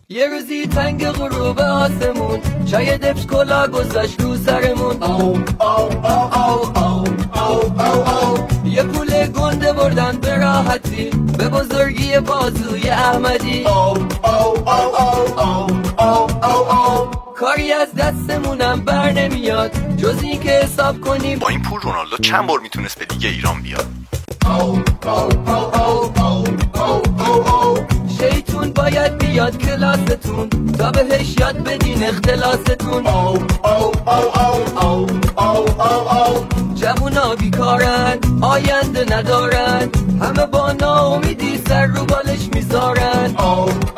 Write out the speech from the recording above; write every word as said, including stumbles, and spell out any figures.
یه روزی تنگ غروب آسمون چای دبش کلا گذاشت رو سرمون. او او او او او او او او یه پول گنده بردن به راحتی به بزرگی بازوی احمدی. او او او او او او او او کاری از دستمونم بر نمیاد جز این که حساب کنیم با این پول رونالدو چند بار میتونست به دیگه ایران بیاد. او او او او او او او شیطون باید بیاد کلاستون تا بهش یاد بدین اختلاستون. او او او او او او او او جوونا بیکارن آینده ندارن همه با ناامیدی سر رو بالش میذارن. او